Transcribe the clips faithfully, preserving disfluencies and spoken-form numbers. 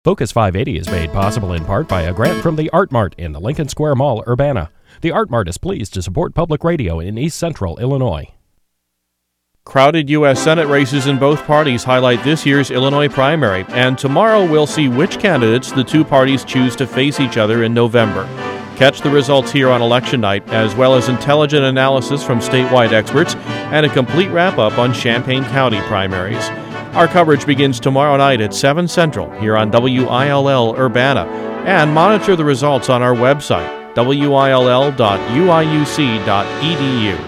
Focus five eighty is made possible in part by a grant from the Art Mart in the Lincoln Square Mall, Urbana. The Art Mart is pleased to support public radio in East Central Illinois. Crowded U S Senate races in both parties highlight this year's Illinois primary, and tomorrow we'll see which candidates the two parties choose to face each other in November. Catch the results here on election night, as well as intelligent analysis from statewide experts and a complete wrap-up on Champaign County primaries. Our coverage begins tomorrow night at seven Central here on W I L L Urbana, and monitor the results on our website, W I L L dot U I U C dot E D U.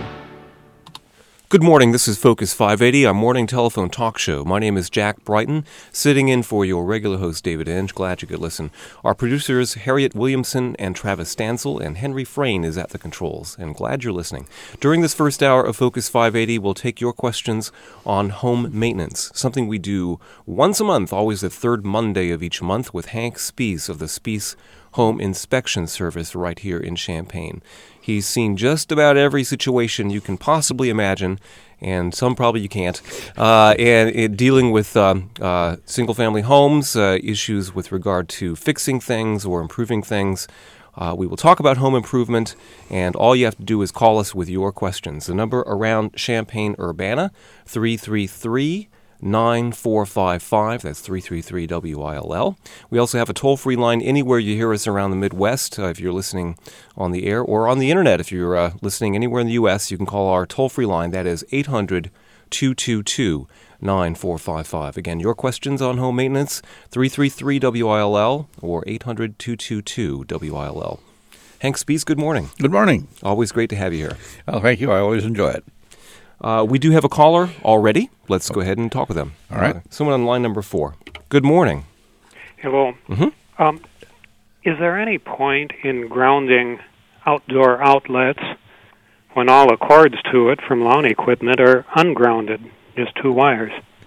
Good morning, this is Focus five eighty, our morning telephone talk show. My name is Jack Brighton, sitting in for your regular host, David Inge. Glad you could listen. Our producers, Harriet Williamson and Travis Stansel, and Henry Frayne is at the controls, and glad you're listening. During this first hour of Focus five eighty, we'll take your questions on home maintenance, something we do once a month, always the third Monday of each month, with Hank Spees of the Spees Home Inspection Service right here in Champaign. He's seen just about every situation you can possibly imagine, and some probably you can't, uh, and it, dealing with um, uh, single-family homes, uh, issues with regard to fixing things or improving things. Uh, we will talk about home improvement, and all you have to do is call us with your questions. The number around Champaign-Urbana, three three three, nine four five five. That's three three three W I L L. We also have a toll-free line anywhere you hear us around the Midwest. Uh, if you're listening on the air or on the internet, if you're uh, listening anywhere in the U S, you can call our toll-free line. That is eight hundred, two two two, nine four five five. Again, your questions on home maintenance, three three three W I L L or eight hundred, two two two, W I L L. Hank Spees, good morning. Good morning. Always great to have you here. Oh, thank you. I always enjoy it. Uh, we do have a caller already. Let's go ahead and talk with them. All right. Uh, someone on line number four. Good morning. Hello. Mm-hmm. Um, is there any point in grounding outdoor outlets when all the cords to it from lawn equipment are ungrounded, just two wires?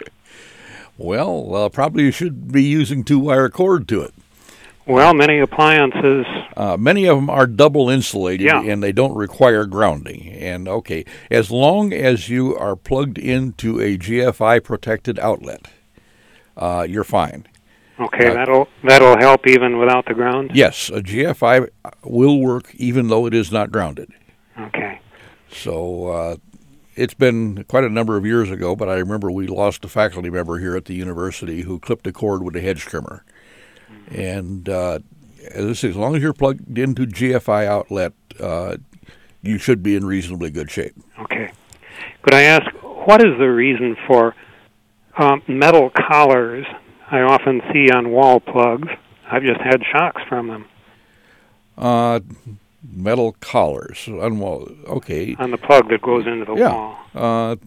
Well, uh, probably you should be using two-wire cord to it. Well, many appliances... Uh, many of them are double insulated, Yeah. and they don't require grounding. And, okay, as long as you are plugged into a G F I protected outlet, uh, you're fine. Okay, Uh, that'll that'll help even without the ground? Yes, a G F I will work even though it is not grounded. Okay. So uh, it's been quite a number of years ago, but I remember we lost a faculty member here at the university who clipped a cord with a hedge trimmer. And uh, as I say, as long as you're plugged into G F I outlet, uh, you should be in reasonably good shape. Okay. Could I ask, what is the reason for um, metal collars I often see on wall plugs? I've just had shocks from them. Uh, metal collars on wall. Okay. On the plug that goes into the Yeah. wall. Uh,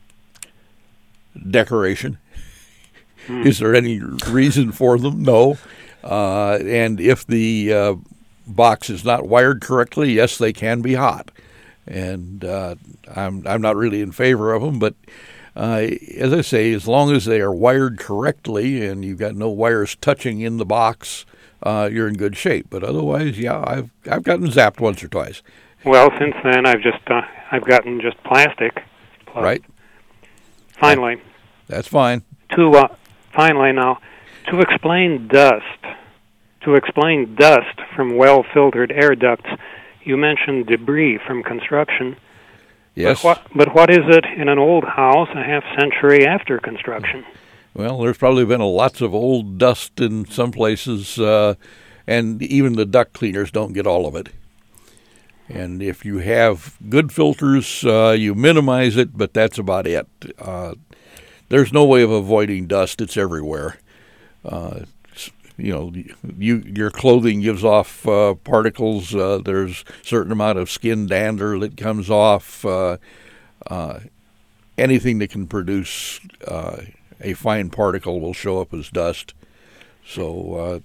decoration. Hmm. Is there any reason for them? No. Uh, and if the uh, box is not wired correctly, yes, they can be hot. And uh, I'm I'm not really in favor of them, but uh, as I say, as long as they are wired correctly and you've got no wires touching in the box, uh, you're in good shape. But otherwise, yeah, I've I've gotten zapped once or twice. Well, since then, I've just uh, I've gotten just plastic plugs. Right. Finally, That's fine. to uh, finally now, to explain dust, to explain dust from well-filtered air ducts, you mentioned debris from construction. Yes. But what, but what is it in an old house a half century after construction? Well, there's probably been a lots of old dust in some places, uh, and even the duct cleaners don't get all of it. And if you have good filters, uh, you minimize it, but that's about it. Uh, there's no way of avoiding dust. It's everywhere. Uh, you know, you, your clothing gives off uh, particles. Uh, there's a certain amount of skin dander that comes off. Uh, uh, anything that can produce uh, a fine particle will show up as dust. So uh,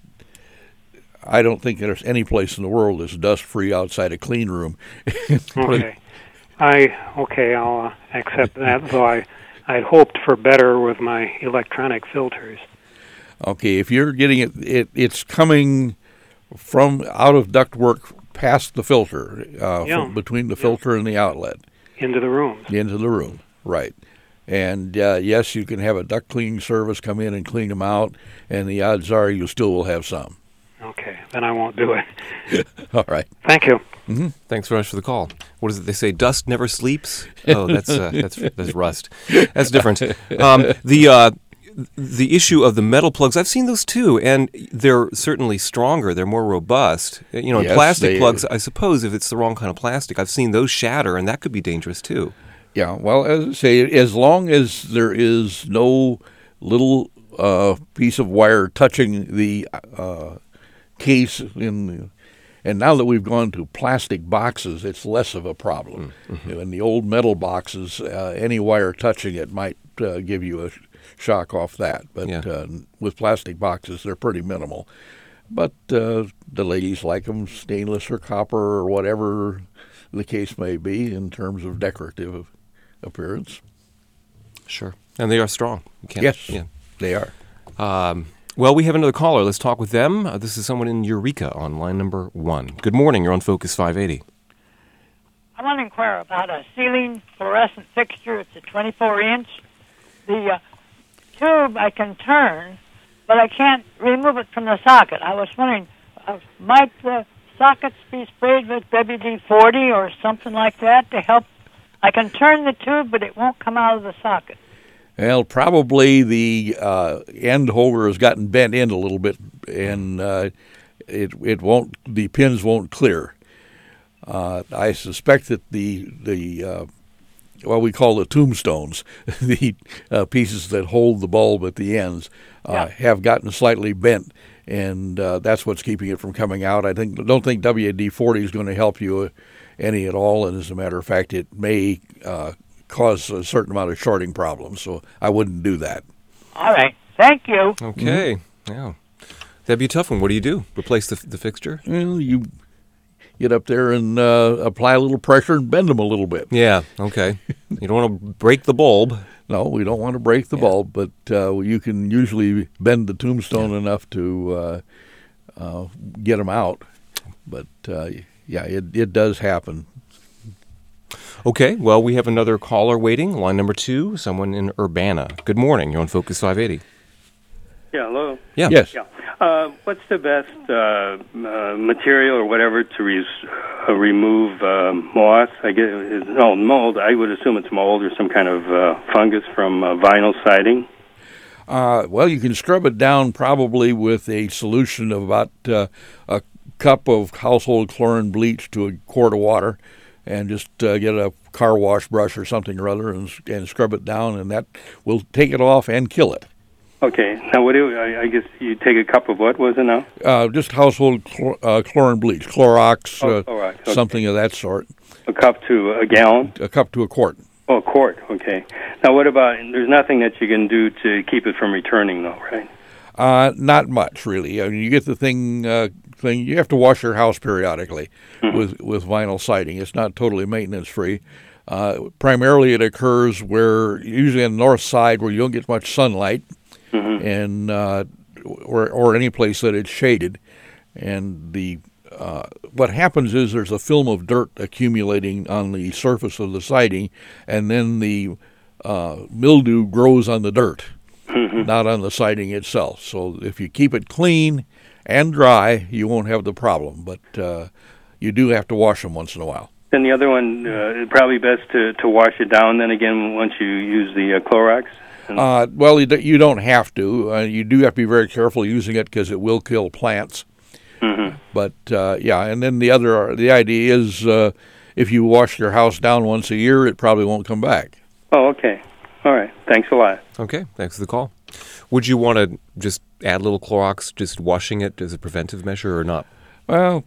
I don't think there's any place in the world that's dust-free outside a clean room. Okay. I okay, I'll uh, accept that, though I, I'd hoped for better with my electronic filters. Okay, if you're getting it, it it's coming from out of ductwork past the filter, uh, Yeah. from between the Yeah. filter and the outlet. Into the rooms. Into the room, right. And uh, yes, you can have a duct cleaning service come in and clean them out, and the odds are you still will have some. Okay, then I won't do it. All right. Thank you. Mm-hmm. Thanks very much for the call. What is it they say? Dust never sleeps. Oh, that's uh, that's that's rust. That's different. Um, the uh, the issue of the metal plugs, I've seen those too, and they're certainly stronger. They're more robust. You know, Yes, plastic they- plugs, I suppose, if it's the wrong kind of plastic, I've seen those shatter, and that could be dangerous too. Yeah, well, as I say, as long as there is no little uh, piece of wire touching the uh, case in the, and now that we've gone to plastic boxes, it's less of a problem. Mm-hmm. In the old metal boxes, uh, any wire touching it might uh, give you a sh- shock off that. But Yeah. uh, with plastic boxes, they're pretty minimal. But uh, the ladies like them stainless or copper or whatever the case may be in terms of decorative appearance. Sure. And they are strong. You can't, Yes, Yeah. they are. Um, well, we have another caller. Let's talk with them. Uh, this is someone in Eureka on line number one. Good morning. You're on Focus five eighty. I want to inquire about a ceiling fluorescent fixture. It's a twenty-four inch. The uh, tube I can turn, but I can't remove it from the socket. I was wondering, uh, might the sockets be sprayed with W D forty or something like that to help? I can turn the tube, but it won't come out of the socket. Well, probably the uh, end holder has gotten bent in a little bit, and uh, it it won't. The pins won't clear. Uh, I suspect that the the uh, what we call the tombstones, the uh, pieces that hold the bulb at the ends, uh, Yeah. have gotten slightly bent, and uh, that's what's keeping it from coming out. I think don't think W D forty is going to help you any at all, and as a matter of fact, it may uh, cause a certain amount of shorting problems. So I wouldn't do that. All right. Thank you. Okay. Yeah. That'd be a tough one. What do you do? Replace the the fixture? Well, you get up there and uh, apply a little pressure and bend them a little bit. Yeah. Okay. You don't want to break the bulb. No, we don't want to break the Yeah. bulb, but uh, you can usually bend the tombstone enough to uh, uh, get them out. But uh, yeah, it it does happen. Okay. Well, we have another caller waiting. Line number two, someone in Urbana. Good morning. You're on Focus five eighty. Yeah, hello. Yeah. Yes. Yeah. Uh, what's the best uh, uh, material or whatever to re- uh, remove uh, moss? I guess it's, no mold. I would assume it's mold or some kind of uh, fungus from uh, vinyl siding. Uh, well, you can scrub it down probably with a solution of about uh, a cup of household chlorine bleach to a quart of water, and just uh, get a car wash brush or something or other and, and scrub it down, and that will take it off and kill it. Okay. Now, what do I, I guess you take a cup of what was it now? Uh, just household chlor- uh, chlorine bleach, Clorox, Oh, uh, all right. Okay. something of that sort. A cup to a gallon? A cup to a quart. Oh, a quart. Okay. Now, what about, there's nothing that you can do to keep it from returning, though, right? Uh, not much, really. I mean, you get the thing. Uh, thing. You have to wash your house periodically mm-hmm. with with vinyl siding. It's not totally maintenance free. Uh, primarily, it occurs where usually on the north side where you don't get much sunlight, mm-hmm. and uh, or or any place that it's shaded. And the uh, what happens is there's a film of dirt accumulating on the surface of the siding, and then the uh, mildew grows on the dirt. Mm-hmm. Not on the siding itself. So if you keep it clean and dry, you won't have the problem. But uh, you do have to wash them once in a while. Then the other one, uh, probably best to, to wash it down then again once you use the uh, Clorox? Uh, well, you don't have to. Uh, you do have to be very careful using it because it will kill plants. Mm-hmm. But, uh, yeah, and then the other, the idea is uh, if you wash your house down once a year, it probably won't come back. Oh, okay. All right. Thanks a lot. Okay. Thanks for the call. Would you want to just add a little Clorox, just washing it as a preventive measure or not? Well,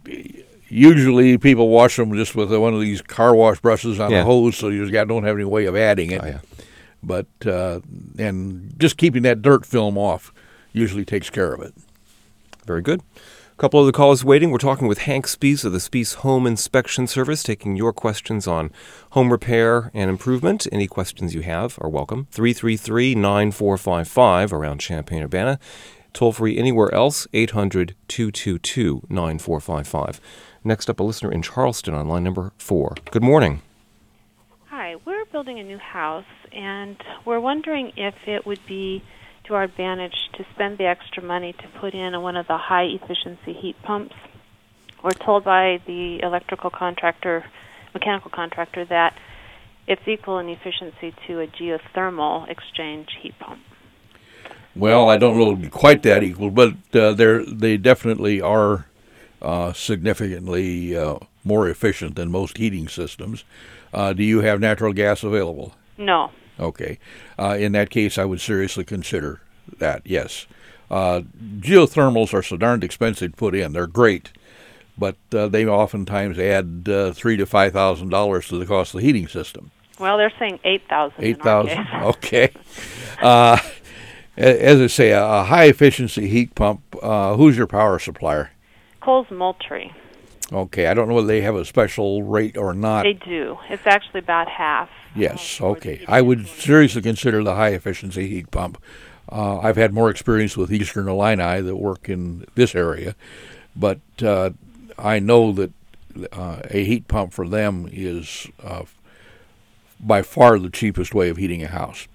usually people wash them just with one of these car wash brushes on yeah. a hose, so you just don't have any way of adding it. Oh, yeah. But, uh, and just keeping that dirt film off usually takes care of it. Very good. A couple of the callers waiting. We're talking with Hank Spees of the Spees Home Inspection Service, taking your questions on home repair and improvement. Any questions you have are welcome. three three three, nine four five five around Champaign-Urbana. Toll free anywhere else, eight hundred, two two two, nine four five five. Next up, a listener in Charleston on line number four. Good morning. Hi. Where building a new house, and we're wondering if it would be to our advantage to spend the extra money to put in one of the high-efficiency heat pumps. We're told by the electrical contractor, mechanical contractor, that it's equal in efficiency to a geothermal exchange heat pump. Well, I don't know it'll be quite that equal, but uh, they're, they definitely are uh, significantly uh, more efficient than most heating systems. Uh, do you have natural gas available? No. Okay. Uh, in that case, I would seriously consider that, yes. Uh, geothermals are so darned expensive to put in. They're great, but uh, they oftentimes add uh, three to five thousand dollars to the cost of the heating system. Well, they're saying eight thousand. Eight thousand. Okay. Uh, as I say, a high efficiency heat pump. Uh, who's your power supplier? Coles Moultrie. Okay. I don't know whether they have a special rate or not. They do. It's actually about half. Yes, okay. I would seriously consider the high-efficiency heat pump. Uh, I've had more experience with Eastern Illini that work in this area, but uh, I know that uh, a heat pump for them is uh, by far the cheapest way of heating a house.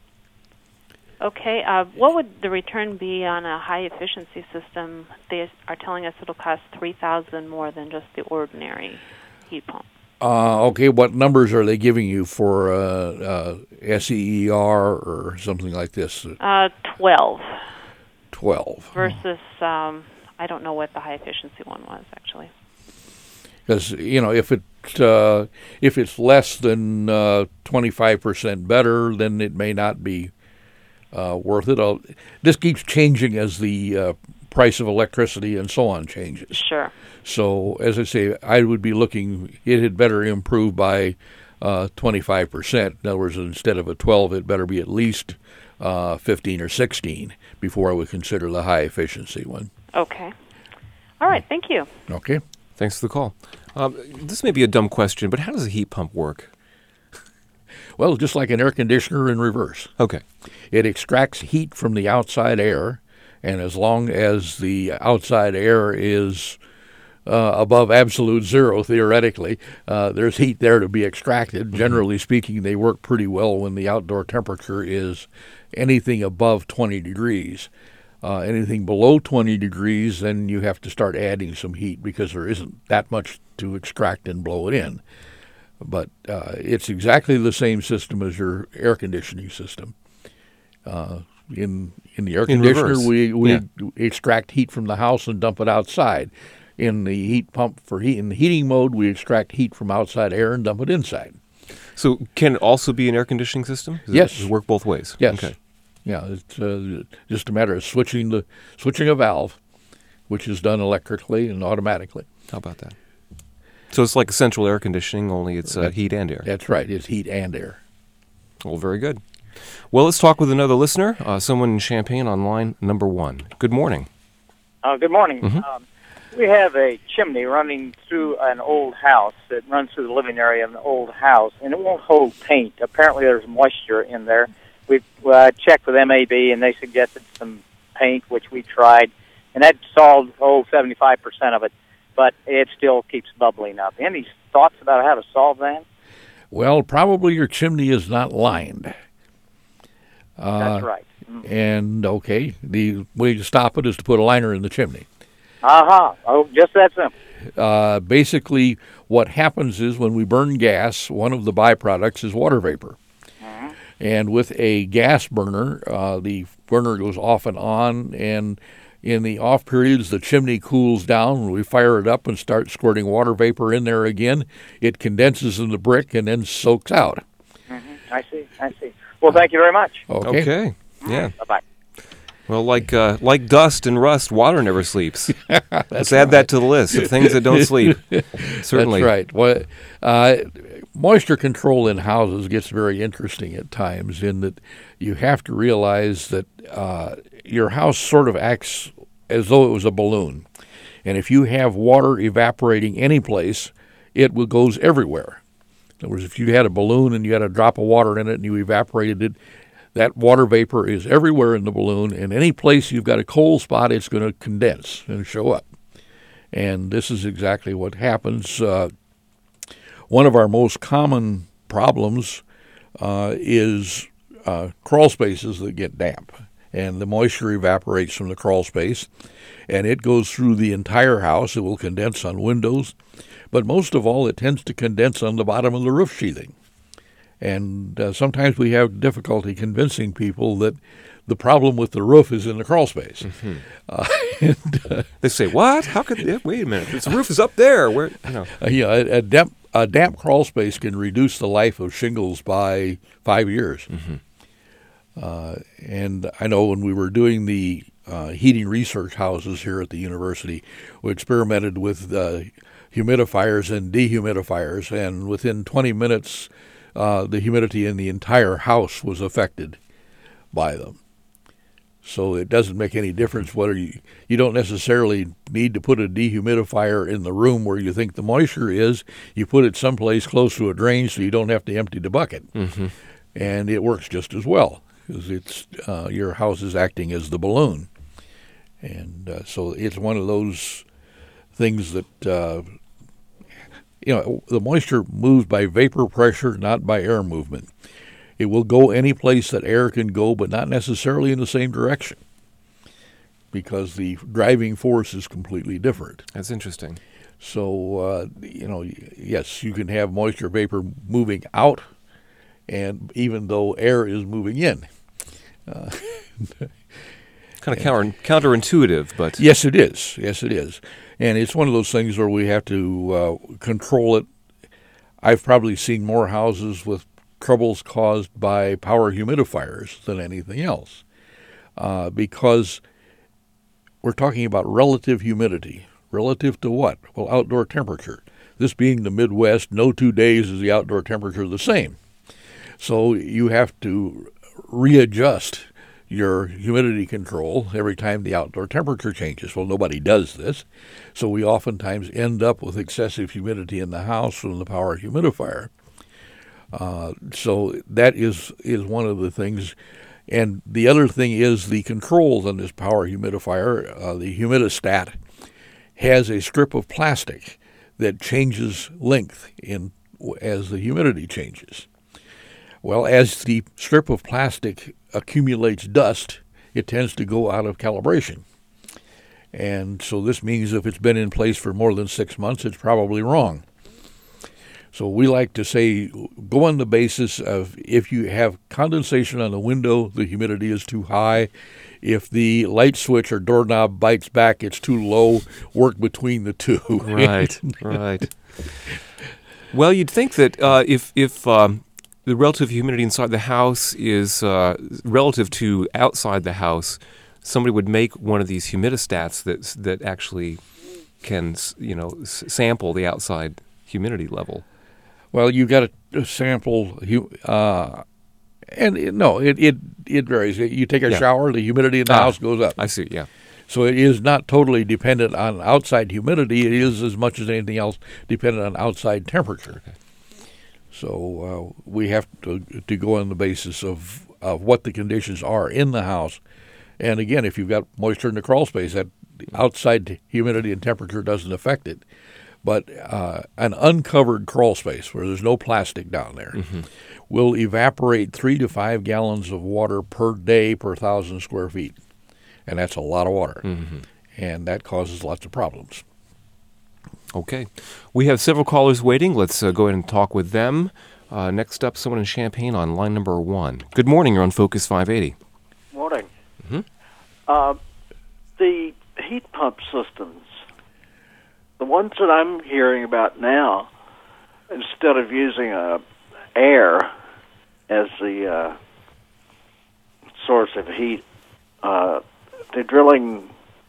Okay. Uh, what would the return be on a high-efficiency system? They are telling us it'll cost three thousand dollars more than just the ordinary heat pump. Uh, okay, what numbers are they giving you for uh, uh, S E E R or something like this? Uh, twelve. Twelve. Versus, um, I don't know what the high efficiency one was actually. Because you know, if it uh, if it's less than uh, twenty-five percent better, then it may not be uh, worth it. I'll, this keeps changing as the uh, price of electricity and so on changes. Sure. So, as I say, I would be looking, it had better improve by uh, twenty-five percent. In other words, instead of a twelve, it better be at least uh, fifteen or sixteen before I would consider the high-efficiency one. Okay. All right, thank you. Okay. Thanks for the call. Um, this may be a dumb question, but how does a heat pump work? Well, just like an air conditioner in reverse. Okay. It extracts heat from the outside air, and as long as the outside air is uh, above absolute zero, theoretically, uh, there's heat there to be extracted. Mm-hmm. Generally speaking, they work pretty well when the outdoor temperature is anything above twenty degrees. Uh, anything below twenty degrees, then you have to start adding some heat because there isn't that much to extract and blow it in. But uh, it's exactly the same system as your air conditioning system. Uh, in in the air in conditioner, reverse. we, we yeah. extract heat from the house and dump it outside. In the heat pump for heat, in the heating mode, we extract heat from outside air and dump it inside. So can it also be an air conditioning system? Does yes. It, does it work both ways? Yes. Okay. Yeah, it's uh, just a matter of switching the switching a valve, which is done electrically and automatically. How about that? So it's like central air conditioning, only it's uh, heat and air. That's right. It's heat and air. Well, very good. Well, let's talk with another listener, uh, someone in Champaign on line number one. Good morning. Uh, good morning. Mm-hmm. Um, we have a chimney running through an old house. It runs through the living area of an old house, and it won't hold paint. Apparently there's moisture in there. We uh, checked with M A B, and they suggested some paint, which we tried, and that solved, oh, seventy-five percent of it, but it still keeps bubbling up. Any thoughts about how to solve that? Well, probably your chimney is not lined. Uh, That's right. Mm-hmm. And, okay, the way to stop it is to put a liner in the chimney. Uh-huh. Oh, just that simple. Uh, basically, what happens is when we burn gas, one of the byproducts is water vapor. Mm-hmm. And with a gas burner, uh, the burner goes off and on, and in the off periods, the chimney cools down. When we fire it up and start squirting water vapor in there again, it condenses in the brick and then soaks out. Mm-hmm. I see, I see. Well, thank you very much. Okay. Okay. Yeah. Bye-bye. Well, like uh, like dust and rust, water never sleeps. Let's add right. that to the list of things that don't sleep. Certainly. That's right. Well, uh, moisture control in houses gets very interesting at times in that you have to realize that uh, your house sort of acts as though it was a balloon. And if you have water evaporating any place, it will, goes everywhere. In other words, if you had a balloon and you had a drop of water in it and you evaporated it, that water vapor is everywhere in the balloon, and any place you've got a cold spot, it's going to condense and show up. And this is exactly what happens. Uh, one of our most common problems uh, is uh, crawl spaces that get damp. And the moisture evaporates from the crawl space, and it goes through the entire house. It will condense on windows, but most of all, it tends to condense on the bottom of the roof sheathing. And uh, sometimes we have difficulty convincing people that the problem with the roof is in the crawl space. Mm-hmm. Uh, and, uh, They say, "What? How could? Yeah, wait a minute! This roof is up there." Where? You know. uh, yeah, a, a, damp, a damp crawl space can reduce the life of shingles by five years. Mm-hmm. Uh, and I know when we were doing the uh, heating research houses here at the university, we experimented with uh, humidifiers and dehumidifiers, and within twenty minutes, uh, the humidity in the entire house was affected by them. So it doesn't make any difference whether you, you don't necessarily need to put a dehumidifier in the room where you think the moisture is. You put it someplace close to a drain so you don't have to empty the bucket. Mm-hmm. And it works just as well, because it's uh, your house is acting as the balloon. And uh, so it's one of those things that, uh, you know, the moisture moves by vapor pressure, not by air movement. It will go any place that air can go, but not necessarily in the same direction, because the driving force is completely different. That's interesting. So, uh, you know, yes, you can have moisture vapor moving out, and even though air is moving in. Uh, kind of counter counterintuitive, but yes, it is. Yes, it is, and it's one of those things where we have to uh, control it. I've probably seen more houses with troubles caused by power humidifiers than anything else, uh, because we're talking about relative humidity. Relative to what? Well, outdoor temperature. This being the Midwest, no two days is the outdoor temperature the same. So you have to readjust your humidity control every time the outdoor temperature changes. Well, nobody does this, so we oftentimes end up with excessive humidity in the house from the power humidifier. Uh, so that is is one of the things. And the other thing is the controls on this power humidifier. Uh, the humidistat has a strip of plastic that changes length in as the humidity changes. Well, as the strip of plastic accumulates dust, it tends to go out of calibration. And so this means if it's been in place for more than six months, it's probably wrong. So we like to say, go on the basis of if you have condensation on the window, the humidity is too high. If the light switch or doorknob bites back, it's too low. Work between the two. Right, right. Well, you'd think that uh, if if um, the relative humidity inside the house is uh, relative to outside the house, somebody would make one of these humidistats that that actually can, you know, s- sample the outside humidity level. Well, you got to sample, uh, and it, no, it, it it varies. You take a Yeah. shower, the humidity in the Ah, house goes up. I see, yeah. So it is not totally dependent on outside humidity. It is as much as anything else dependent on outside temperature. Okay. So uh, we have to to go on the basis of, of what the conditions are in the house. And again, if you've got moisture in the crawl space, that outside humidity and temperature doesn't affect it. But uh, an uncovered crawl space where there's no plastic down there Mm-hmm. will evaporate three to five gallons of water per day per thousand square feet. And that's a lot of water. Mm-hmm. And that causes lots of problems. Okay. We have several callers waiting. Let's uh, go ahead and talk with them. Uh, next up, someone in Champaign on line number one. Good morning. You're on Focus five eighty. Morning. Mm-hmm. Uh, the heat pump systems, the ones that I'm hearing about now, instead of using uh, air as the uh, source of heat, uh, they're drilling,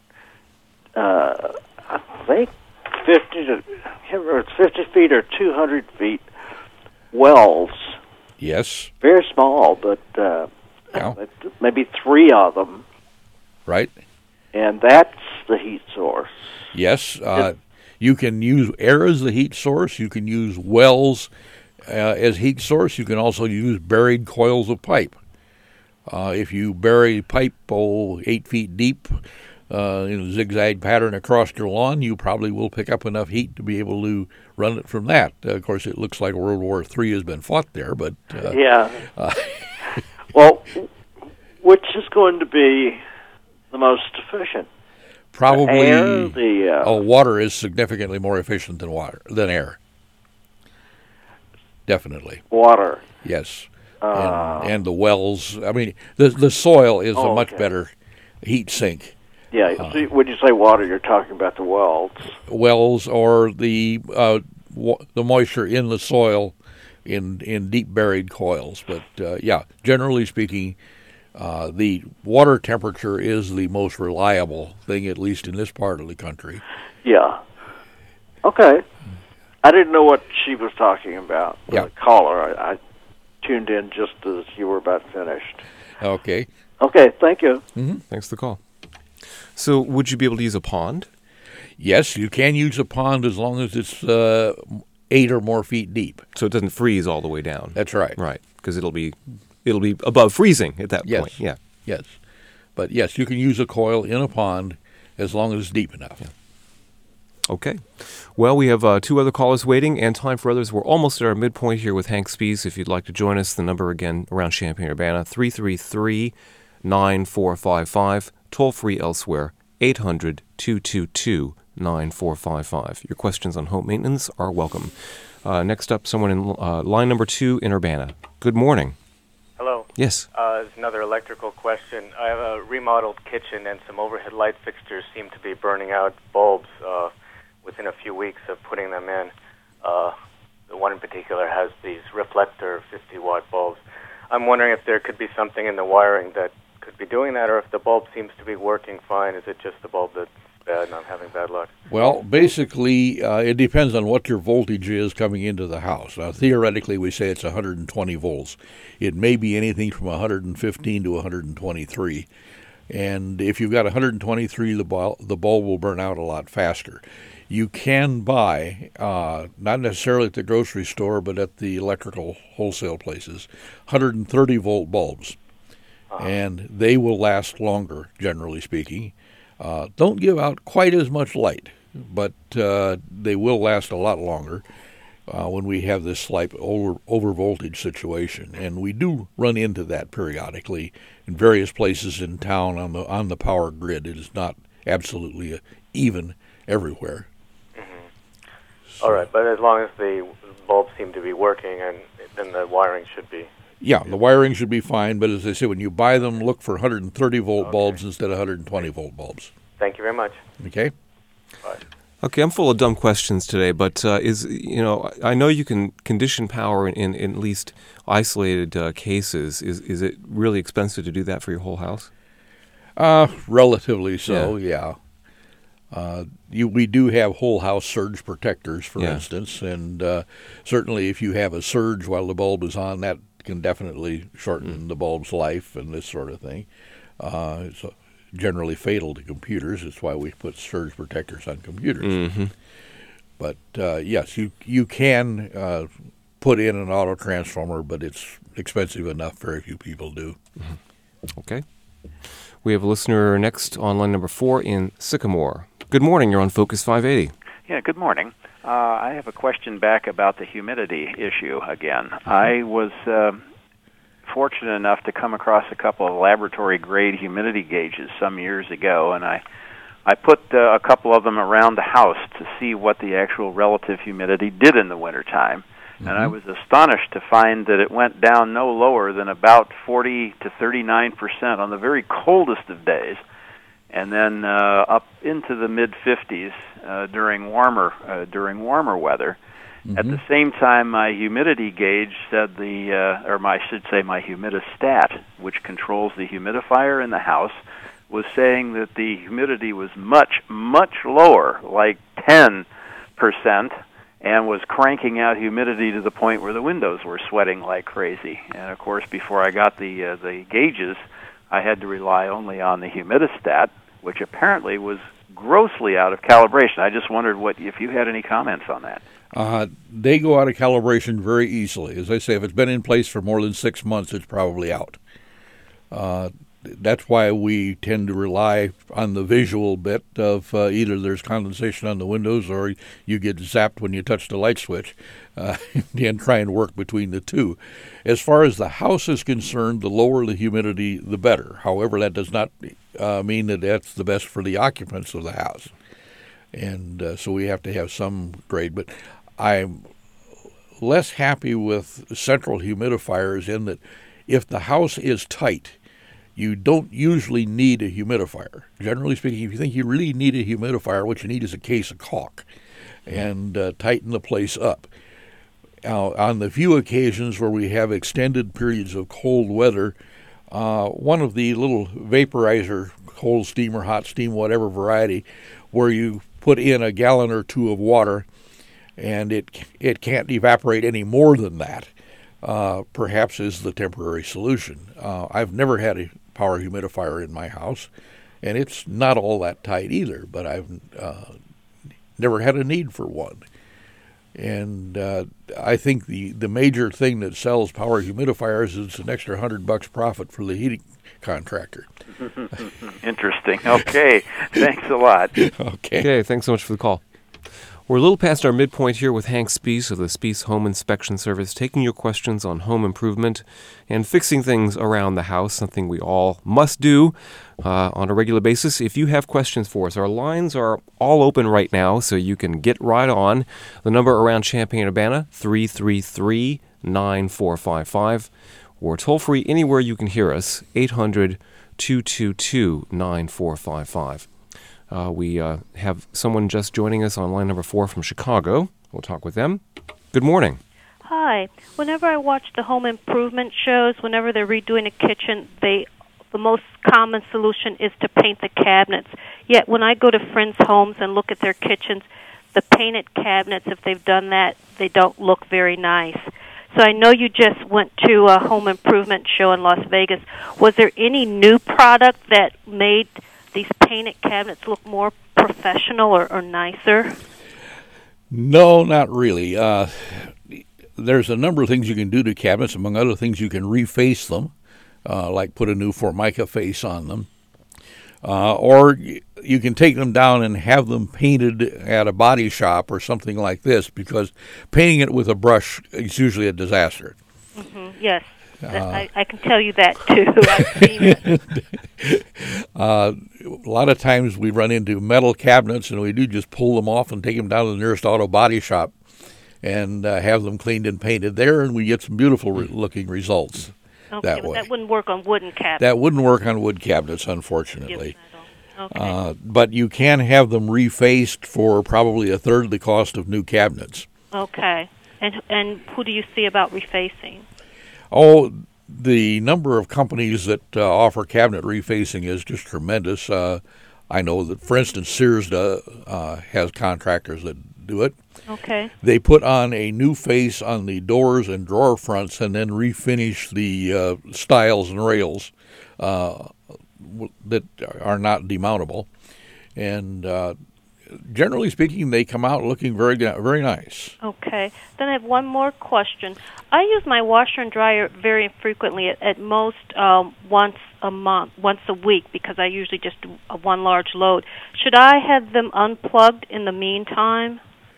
uh, I think, fifty to I can't remember, it's fifty feet or two hundred feet wells. Yes. Very small, but uh, Yeah. maybe three of them, Right? and that's the heat source. Yes. Uh, you can use air as the heat source. You can use wells uh, as heat source. You can also use buried coils of pipe. Uh, if you bury pipe oh, eight feet deep, uh, in a zigzag pattern across your lawn, you probably will pick up enough heat to be able to run it from that. Uh, of course, it looks like World War Three has been fought there, but uh, yeah. Uh, well, which is going to be the most efficient? Probably. The air, the uh, oh, water is significantly more efficient than water than air. Definitely. Water. Yes. Uh, and, and the wells. I mean, the the soil is oh, a much okay. better heat sink. Yeah. Uh, So when you say water, you're talking about the wells. Wells or the uh, wa- the moisture in the soil in in deep buried coils. But uh, yeah, generally speaking, uh, the water temperature is the most reliable thing, at least in this part of the country. Yeah. Okay. I didn't know what she was talking about. Yeah. The caller. I, I tuned in just as you were about finished. Okay. Okay. Thank you. Mm-hmm. Thanks for the call. So, would you be able to use a pond? Yes, you can use a pond as long as it's uh, eight or more feet deep. So it doesn't freeze all the way down. That's right. Right, because it'll be it'll be above freezing at that Yes. point. Yeah. Yes. But yes, you can use a coil in a pond as long as it's deep enough. Yeah. Okay. Well, we have uh, two other callers waiting and time for others. We're almost at our midpoint here with Hank Spies. If you'd like to join us, the number again around Champaign-Urbana, three three three, nine four five five. Toll free elsewhere, eight hundred, two two two, nine four five five. Your questions on home maintenance are welcome. Uh, next up, someone in uh, line number two in Urbana. Good morning. Hello. Yes. Uh, it's another electrical question. I have a remodeled kitchen, and some overhead light fixtures seem to be burning out bulbs uh, within a few weeks of putting them in. Uh, the one in particular has these reflector fifty-watt bulbs. I'm wondering if there could be something in the wiring that could be doing that, or if the bulb seems to be working fine. Is it just the bulb that's bad and I'm having bad luck? Well, basically, uh, it depends on what your voltage is coming into the house. Now, theoretically, we say it's one hundred twenty volts. It may be anything from one hundred fifteen to one hundred twenty-three. And if you've got one hundred twenty-three, the bulb, the bulb will burn out a lot faster. You can buy, uh, not necessarily at the grocery store, but at the electrical wholesale places, one hundred thirty volt bulbs. And they will last longer, generally speaking. Uh, don't give out quite as much light, but uh, they will last a lot longer uh, when we have this slight over, over voltage situation. And we do run into that periodically in various places in town on the on the power grid. It is not absolutely even everywhere. Mm-hmm. So, all right, but as long as the bulbs seem to be working, and then the wiring should be. Yeah, the wiring should be fine, but as I say, when you buy them, look for one hundred thirty volt okay. bulbs instead of one hundred twenty volt bulbs. Thank you very much. Okay. Bye. Okay, I'm full of dumb questions today, but uh, is you know I know you can condition power in, in, in at least isolated uh, cases. Is is it really expensive to do that for your whole house? Uh, relatively so, yeah. Yeah. Uh, you, we do have whole house surge protectors, for Yeah. instance, and uh, certainly if you have a surge while the bulb is on, that can definitely shorten mm. the bulb's life and this sort of thing. Uh, it's generally fatal to computers. It's why we put surge protectors on computers. Mm-hmm. But uh, yes, you you can uh, put in an auto transformer, but it's expensive enough. Very few people do. Mm-hmm. Okay. We have a listener next on line number four in Sycamore. Good morning. You're on Focus five eighty. Yeah, good morning. Uh, I have a question back about the humidity issue again. Mm-hmm. I was uh, fortunate enough to come across a couple of laboratory-grade humidity gauges some years ago, and I I put uh, a couple of them around the house to see what the actual relative humidity did in the wintertime. Mm-hmm. And I was astonished to find that it went down no lower than about forty to thirty-nine percent on the very coldest of days, and then uh, up into the mid fifties uh, during warmer uh, during warmer weather. Mm-hmm. At the same time, my humidity gauge said the, uh, or my, I should say my humidistat, which controls the humidifier in the house, was saying that the humidity was much, much lower, like ten percent, and was cranking out humidity to the point where the windows were sweating like crazy. And, of course, before I got the uh, the gauges, I had to rely only on the humidistat, which apparently was grossly out of calibration. I just wondered what if you had any comments on that. Uh, they go out of calibration very easily. As I say, if it's been in place for more than six months, it's probably out. Uh, that's why we tend to rely on the visual bit of uh, either there's condensation on the windows or you get zapped when you touch the light switch, uh, and try and work between the two. As far as the house is concerned, the lower the humidity, the better. However, that does not uh, mean that that's the best for the occupants of the house. And uh, so we have to have some grade. But I'm less happy with central humidifiers in that if the house is tight, you don't usually need a humidifier. Generally speaking, if you think you really need a humidifier, what you need is a case of caulk and uh, tighten the place up. Now, on the few occasions where we have extended periods of cold weather, uh, one of the little vaporizer, cold steam or hot steam, whatever variety, where you put in a gallon or two of water and it it can't evaporate any more than that, uh, perhaps is the temporary solution. Uh, I've never had a power humidifier in my house, and it's not all that tight either, but I've uh, never had a need for one. And uh, I think the, the major thing that sells power humidifiers is an extra hundred bucks profit for the heating contractor. Interesting. Okay. Thanks a lot. Okay. Okay, thanks so much for the call. We're a little past our midpoint here with Hank Spees of the Spees Home Inspection Service, taking your questions on home improvement and fixing things around the house, something we all must do uh, on a regular basis. If you have questions for us, our lines are all open right now, so you can get right on. The number around Champaign-Urbana, three three three, nine four five five, or toll-free anywhere you can hear us, eight hundred, two two two, nine four five five. Uh, we uh, have someone just joining us on line number four from Chicago. We'll talk with them. Good morning. Hi. Whenever I watch the home improvement shows, whenever they're redoing a kitchen, they the most common solution is to paint the cabinets. Yet when I go to friends' homes and look at their kitchens, the painted cabinets, if they've done that, they don't look very nice. So I know you just went to a home improvement show in Las Vegas. Was there any new product that made these painted cabinets look more professional or, or nicer? No, not really. Uh, there's a number of things you can do to cabinets. Among other things, you can reface them, uh, like put a new Formica face on them. Uh, or you can take them down and have them painted at a body shop or something like this, because painting it with a brush is usually a disaster. Mm-hmm. Yes. Uh, I, I can tell you that, too. I've seen it. uh, a lot of times we run into metal cabinets, and we do just pull them off and take them down to the nearest auto body shop and uh, have them cleaned and painted there, and we get some beautiful re- looking results okay, that but way. That wouldn't work on wooden cabinets. That wouldn't work on wood cabinets, unfortunately. Okay. Uh, but you can have them refaced for probably a third of the cost of new cabinets. Okay. And and who do you see about refacing? Oh, the number of companies that uh, offer cabinet refacing is just tremendous. Uh, I know that, for instance, Sears uh, uh, has contractors that do it. Okay. They put on a new face on the doors and drawer fronts and then refinish the uh, stiles and rails uh, that are not demountable. And uh, generally speaking, they come out looking very very nice. Okay. Then I have one more question. I use my washer and dryer very frequently, at, at most um, once a month, once a week, because I usually just do a one large load. Should I have them unplugged in the meantime?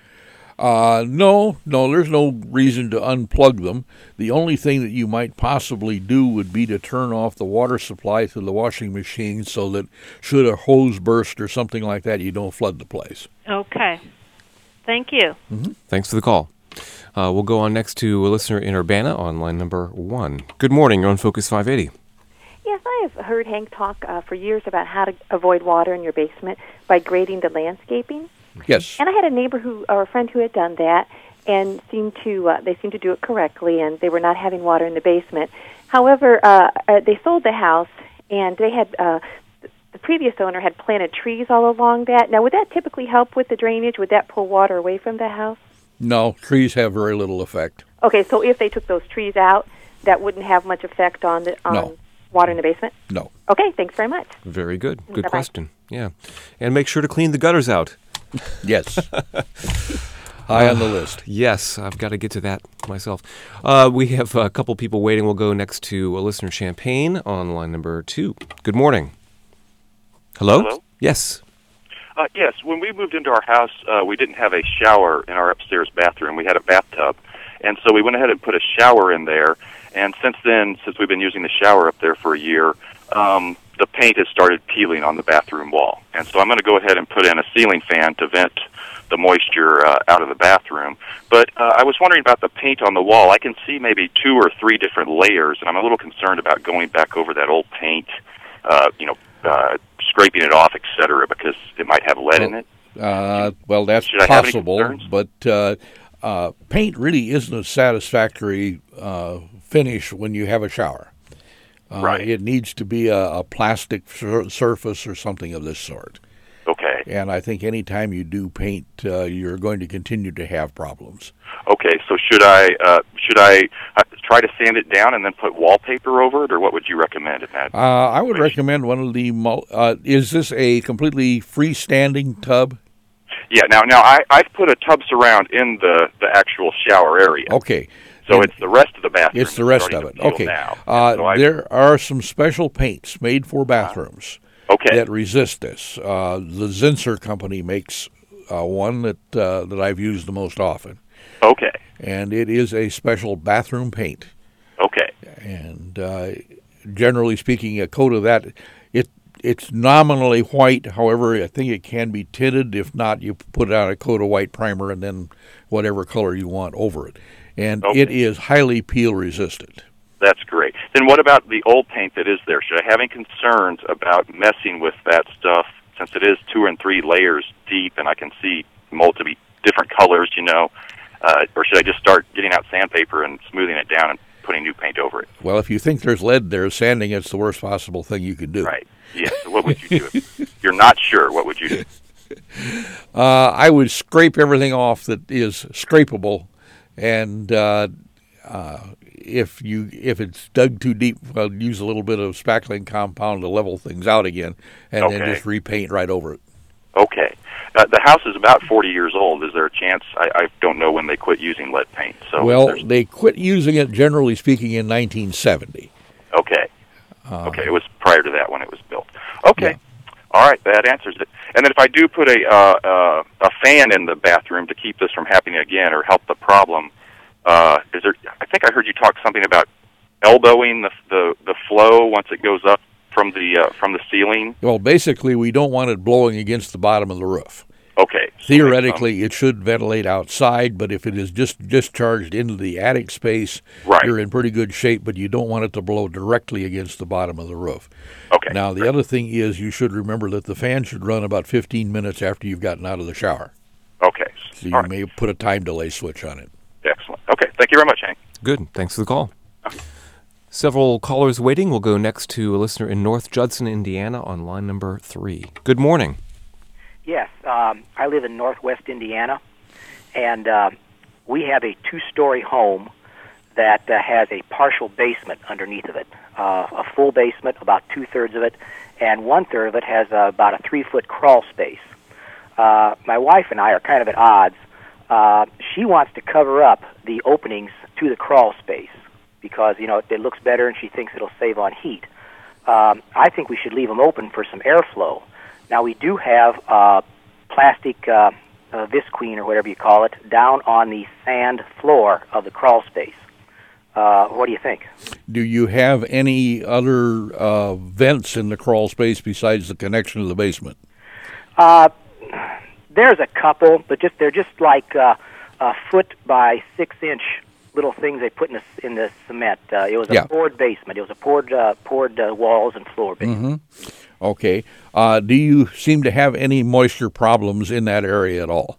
Uh, no, no, there's no reason to unplug them. The only thing that you might possibly do would be to turn off the water supply to the washing machine so that should a hose burst or something like that, you don't flood the place. Okay. Thank you. Mm-hmm. Thanks for the call. Uh, we'll go on next to a listener in Urbana on line number one. Good morning. You're on Focus five eighty. Yes, I have heard Hank talk uh, for years about how to avoid water in your basement by grading the landscaping. Yes. And I had a neighbor who, or a friend who had done that, and seemed to uh, they seemed to do it correctly, and they were not having water in the basement. However, uh, uh, they sold the house, and they had uh, the previous owner had planted trees all along that. Now, would that typically help with the drainage? Would that pull water away from the house? No, trees have very little effect. Okay, so if they took those trees out, that wouldn't have much effect on the on no. water in the basement? No. Okay, thanks very much. Very good. Good Bye-bye. question. Yeah. And make sure to clean the gutters out. Yes. high uh, on the list. Yes, I've got to get to that myself. Uh, we have a couple people waiting. We'll go next to a listener, Champaign, on line number two. Good morning. Hello? Hello? Yes. Uh, yes, when we moved into our house, uh, we didn't have a shower in our upstairs bathroom. We had a bathtub. And so we went ahead and put a shower in there. And since then, since we've been using the shower up there for a year, um, the paint has started peeling on the bathroom wall. And so I'm going to go ahead and put in a ceiling fan to vent the moisture uh, out of the bathroom. But uh, I was wondering about the paint on the wall. I can see maybe two or three different layers, and I'm a little concerned about going back over that old paint, uh, you know, uh, scraping it off, et cetera, because it might have lead well, in it. Uh, well, that's Should I have any possible, concerns? but uh, uh, paint really isn't a satisfactory uh, finish when you have a shower. Uh, Right. It needs to be a, a plastic sur- surface or something of this sort. Okay. And I think any time you do paint, uh, you're going to continue to have problems. Okay, so should I uh, should I uh, try to sand it down and then put wallpaper over it, or what would you recommend in that? Uh, I would recommend one of the. Mul- uh, is this a completely freestanding tub? Yeah. Now, now I I've put a tub surround in the the actual shower area. Okay. So And it's the rest of the bathroom. It's the rest of starting it. to peel Okay. Now. Uh, So I- there are some special paints made for bathrooms okay. that resist this. Uh, the Zinsser company makes uh, one that uh, that I've used the most often. Okay. And it is a special bathroom paint. Okay. And uh, generally speaking, a coat of that, it it's nominally white. However, I think it can be tinted. If not, you put on a coat of white primer and then whatever color you want over it. And Okay. it is highly peel resistant. That's great. Then what about the old paint that is there? Should I have any concerns about messing with that stuff, since it is two and three layers deep and I can see multiple different colors, you know? Uh, or should I just start getting out sandpaper and smoothing it down and putting new paint over it? Well, if you think there's lead there, sanding it's the worst possible thing you could do. Right. Yeah. So what would you do? If you're not sure, what would you do? Uh, I would scrape everything off that is scrapable, and uh, uh, if you if it's dug too deep, well, use a little bit of spackling compound to level things out again, and then Okay. just repaint right over it. Okay. Uh, the house is about forty years old. Is there a chance? I, I don't know when they quit using lead paint. So well, there's- they quit using it, generally speaking, in nineteen seventy. okay. Uh, Okay, it was prior to that when it was built. Okay. All right, that answers it. And then if I do put a uh, uh, a fan in the bathroom to keep this from happening again or help the problem, uh, is there? I think I heard you talk something about elbowing the the, the flow once it goes up from the uh, from the ceiling. Well, basically, we don't want it blowing against the bottom of the roof. Okay. Theoretically, it should ventilate outside, but if it is just discharged into the attic space, Right. you're in pretty good shape, but you don't want it to blow directly against the bottom of the roof. Okay. Now, the other thing is you should remember that the fan should run about fifteen minutes after you've gotten out of the shower. Okay. So you may put a time delay switch on it. Excellent. Okay. Thank you very much, Hank. Good. Thanks for the call. Several callers waiting. We'll go next to a listener in North Judson, Indiana, on line number three. Good morning. Yes, um, I live in northwest Indiana, and uh, we have a two-story home that uh, has a partial basement underneath of it, uh, a full basement, about two-thirds of it, and one-third of it has uh, about a three-foot crawl space. Uh, my wife and I are kind of at odds. Uh, she wants to cover up the openings to the crawl space because, you know, it, it looks better and she thinks it'll save on heat. Um, I think we should leave them open for some airflow. Now, we do have uh, plastic uh, uh, visqueen, or whatever you call it, down on the sand floor of the crawl space. Uh, what do you think? Do you have any other uh, vents in the crawl space besides the connection to the basement? Uh, there's a couple, but just they're just like uh, a foot by six inch little things they put in the, in the cement. Uh, it was a Yeah. poured basement. It was a poured uh, poured uh, walls and floor basement. Mm-hmm. Okay. Uh, do you seem to have any moisture problems in that area at all?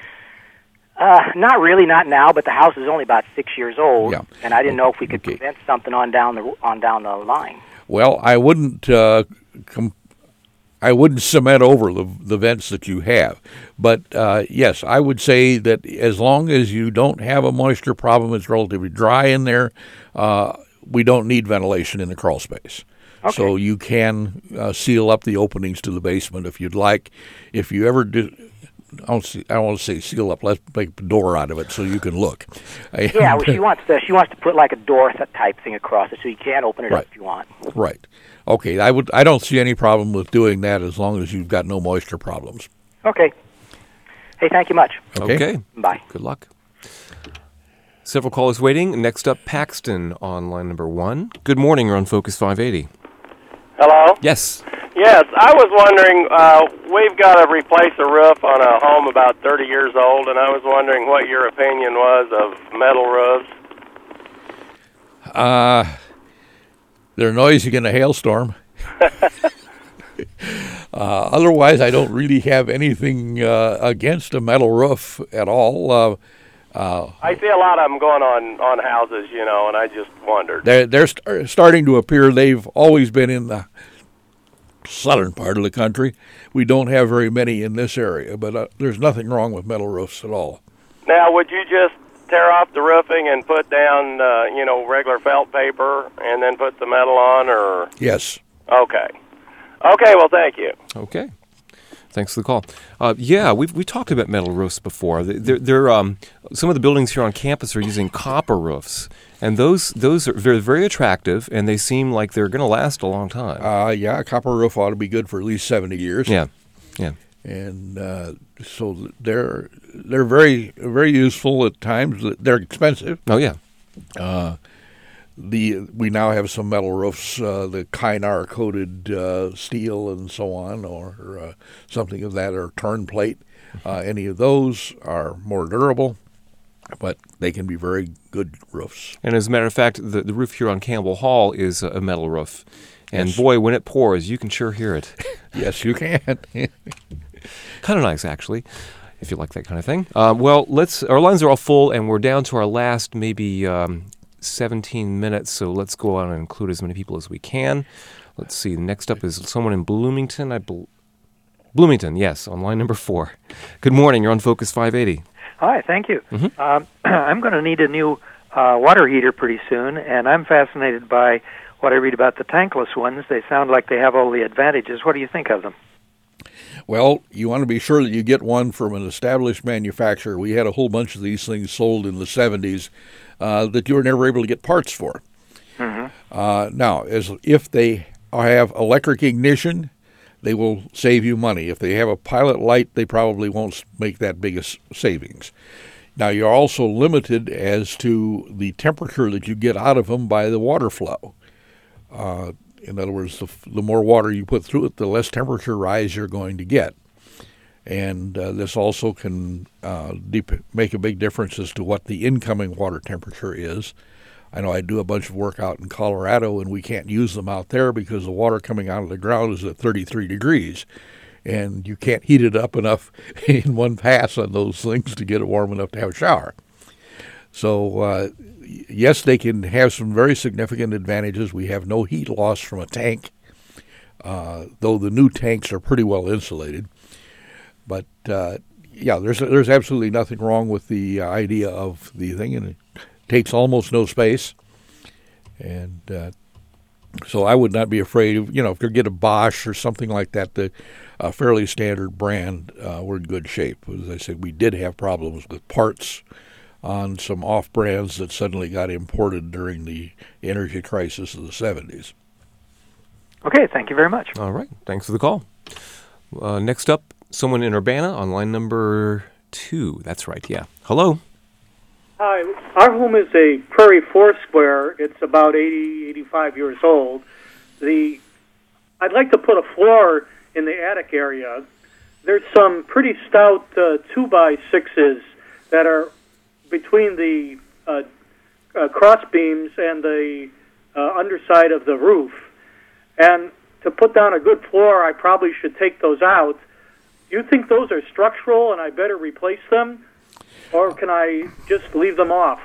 Uh, not really, not now. But the house is only about six years old, Yeah. and I didn't know if we could prevent something on down the on down the line. Well, I wouldn't. Uh, com- I wouldn't cement over the the vents that you have, but uh, yes, I would say that as long as you don't have a moisture problem, it's relatively dry in there. Uh, we don't need ventilation in the crawl space. So you can uh, seal up the openings to the basement if you'd like. If you ever do, I don't, see, I don't want to say seal up. Let's make a door out of it so you can look. Yeah, well, she wants to. She wants to put like a door type thing across it, so you can open it Right. up if you want. Right. Okay. I would. I don't see any problem with doing that as long as you've got no moisture problems. Okay. Hey, thank you much. Okay. Okay. Bye. Good luck. Several callers waiting. Next up, Paxton on line number one. Good morning. You're on Focus five eighty. Hello? Yes. Yes, I was wondering, uh, we've got to replace a roof on a home about thirty years old, and I was wondering what your opinion was of metal roofs. Uh, they're noisy in a hailstorm. uh, otherwise, I don't really have anything uh, against a metal roof at all. Uh, uh, I see a lot of them going on, on houses, you know, and I just wondered. they're they're st- starting to appear. They've always been in the southern part of the country. We don't have very many in this area, but uh, there's nothing wrong with metal roofs at all. Now, would you just tear off the roofing and put down, uh, you know, regular felt paper and then put the metal on, or? Yes. Okay. Okay, well, thank you. Okay. Thanks for the call. Uh, yeah, we've we talked about metal roofs before. They're, they're, um, some of the buildings here on campus are using copper roofs, and those those are very, very attractive, and they seem like they're going to last a long time. Uh, yeah, a copper roof ought to be good for at least seventy years. Yeah, yeah. And uh, so they're they're very very useful at times. They're expensive. Oh yeah. Uh, the we now have some metal roofs, uh, the Kynar coated uh, steel and so on, or uh, something of that, or turn plate. Uh, any of those are more durable, but they can be very good roofs. And as a matter of fact, the, the roof here on Campbell Hall is a metal roof. And Yes. boy, when it pours, you can sure hear it. Yes, you can. Kind of nice, actually, if you like that kind of thing. Uh, well, let's. Our lines are all full, and we're down to our last maybe um, seventeen minutes, so let's go on and include as many people as we can. Let's see. Next up is someone in Bloomington. I bel Bloomington, yes, on line number four. Good morning. You're on Focus five eighty. Hi, thank you. Mm-hmm. Um, I'm going to need a new uh, water heater pretty soon, and I'm fascinated by what I read about the tankless ones. They sound like they have all the advantages. What do you think of them? Well, you want to be sure that you get one from an established manufacturer. We had a whole bunch of these things sold in the seventies uh, that you were never able to get parts for. Mm-hmm. Uh, now, as if they have electric ignition, they will save you money. If they have a pilot light, they probably won't make that big a s- savings. Now, you're also limited as to the temperature that you get out of them by the water flow. Uh, in other words, the, the more water you put through it, the less temperature rise you're going to get. And uh, this also can uh, deep, make a big difference as to what the incoming water temperature is. I know I do a bunch of work out in Colorado, and we can't use them out there because the water coming out of the ground is at thirty-three degrees. And you can't heat it up enough in one pass on those things to get it warm enough to have a shower. So, uh, yes, they can have some very significant advantages. We have no heat loss from a tank, uh, though the new tanks are pretty well insulated. But, uh, yeah, there's there's absolutely nothing wrong with the uh, idea of the thing, and it takes almost no space. And uh, so I would not be afraid of, you know, if you get a Bosch or something like that, the a fairly standard brand, uh, we're in good shape. As I said, we did have problems with parts on some off-brands that suddenly got imported during the energy crisis of the seventies. Okay, thank you very much. All right. Thanks for the call. Uh, next up, someone in Urbana on line number two. That's right, yeah. Hello. Hi. Our home is a Prairie Foursquare. It's about eighty, eighty-five years old. The I'd like to put a floor in the attic area. There's some pretty stout uh, two by sixes that are between the uh, uh, cross beams and the uh, underside of the roof. And to put down a good floor, I probably should take those out. Do you think those are structural and I better replace them? Or can I just leave them off?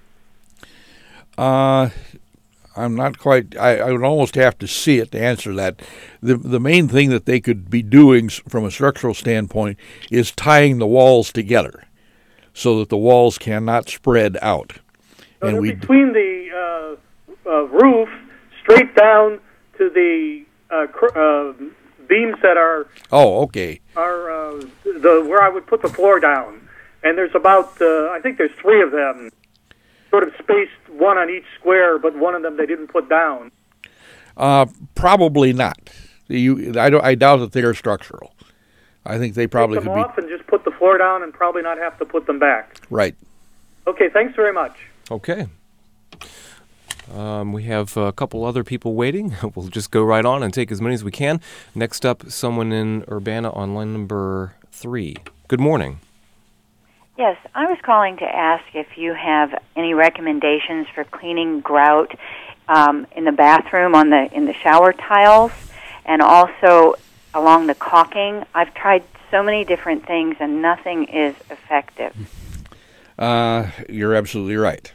Uh, I'm not quite, I, I would almost have to see it to answer that. The the main thing that they could be doing from a structural standpoint is tying the walls together so that the walls cannot spread out. So and they're we between the uh, uh, roof, straight down to the uh, cr- uh, beams that are Oh, okay. are uh, the where I would put the floor down, and there's about uh, I think there's three of them, sort of spaced one on each square, but one of them they didn't put down. Uh, probably not. You, I don't. I doubt that they are structural. I think they probably Take them could off and just put the floor down, and probably not have to put them back. be right. Okay, thanks very much. Okay. Um, we have a couple other people waiting. We'll just go right on and take as many as we can. Next up, someone in Urbana on line number three. Good morning. Yes, I was calling to ask if you have any recommendations for cleaning grout um, in the bathroom on the in the shower tiles, and also along the caulking. I've tried so many different things, and nothing is effective. Uh, you're absolutely right.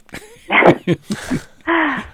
So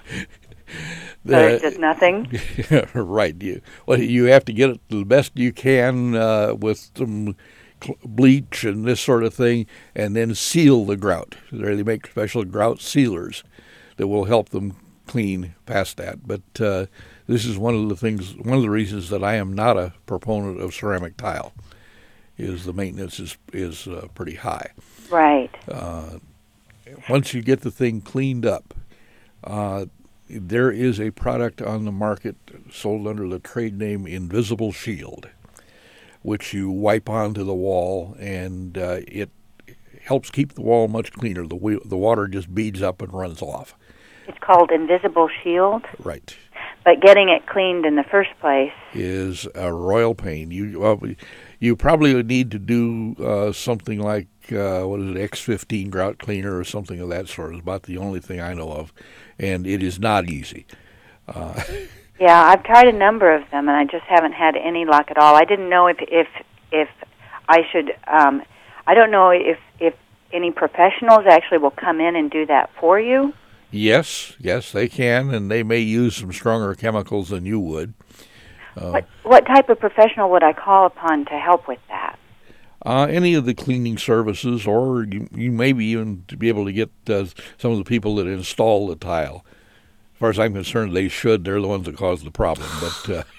there's just nothing? Right. You, well, you have to get it the best you can uh, with some cl- bleach and this sort of thing, and then seal the grout. They make special grout sealers that will help them clean past that. But uh, this is one of the things, one of the reasons that I am not a proponent of ceramic tile, is the maintenance is, is uh, pretty high. Right. Uh, once you get the thing cleaned up, uh, there is a product on the market sold under the trade name Invisible Shield, which you wipe onto the wall, and uh, it helps keep the wall much cleaner. The wa- the water just beads up and runs off. It's called Invisible Shield. Right. But getting it cleaned in the first place Is a royal pain. You well, you probably would need to do uh, something like uh, what is it, X fifteen grout cleaner or something of that sort. It's about the only thing I know of, and it is not easy. Uh, Yeah, I've tried a number of them, and I just haven't had any luck at all. I didn't know if if if I should. Um, I don't know if if any professionals actually will come in and do that for you. yes, yes, they can, and they may use some stronger chemicals than you would. Uh, What what type of professional would I call upon to help with that? Uh, any of the cleaning services, or you, you maybe even to be able to get uh, some of the people that install the tile. As far as I'm concerned, they should. They're the ones that cause the problem. But uh,